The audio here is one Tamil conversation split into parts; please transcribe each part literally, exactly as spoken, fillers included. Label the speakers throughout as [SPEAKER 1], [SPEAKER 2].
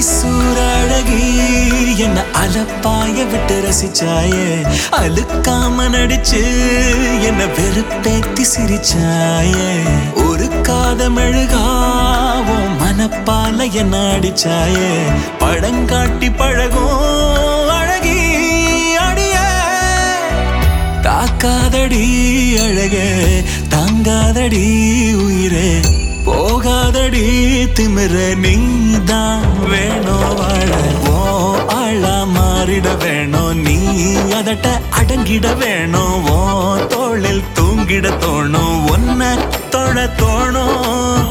[SPEAKER 1] அதிசூரழகி என்ன அலப்பாய விட்டு ரசிச்சாயே அழுக்காம நடிச்சு என்ன வெறுப்பேத்தி சிரிச்சாயே ஒரு காத மெழுகாவும் மனப்பால என்ன அடிச்சாயே படங்காட்டி பழகும் அழகி அடிய தாக்காதடி அழகே தாங்காதடி உயிரே போகாதடி திமிர நீதான் வேணும் வாழ ஓ ஆளா மாறிட வேணும் நீ அதட்ட அடங்கிட வேணும் ஓ தோளில் தூங்கிட தோணும் ஒன்ன தொழ தோணும்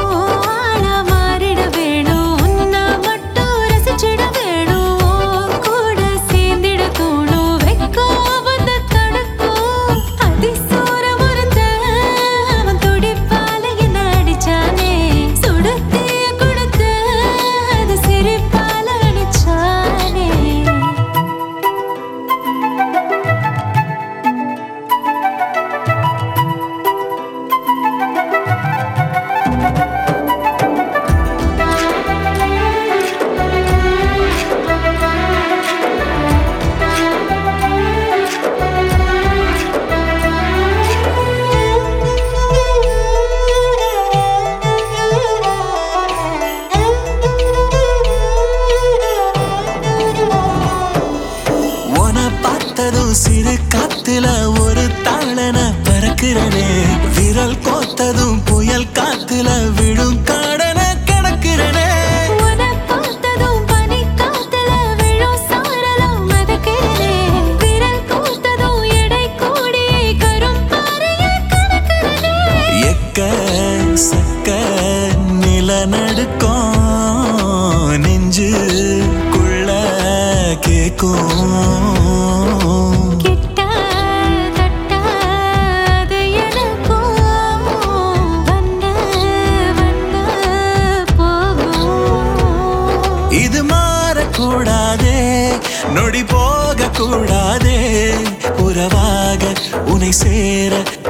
[SPEAKER 1] சிறு காத்துல ஒரு தாளன பறக்கிறனே விரல் கோத்ததும் புயல் காத்துல விழும் காடன கிடக்கிறனே எக்க சக்க நிலநடுக்கம் நெஞ்சுக்குள்ள கேக்கும் இது மாறக்கூடாதே நொடி போக கூடாதே உறவாக உன்னை சேர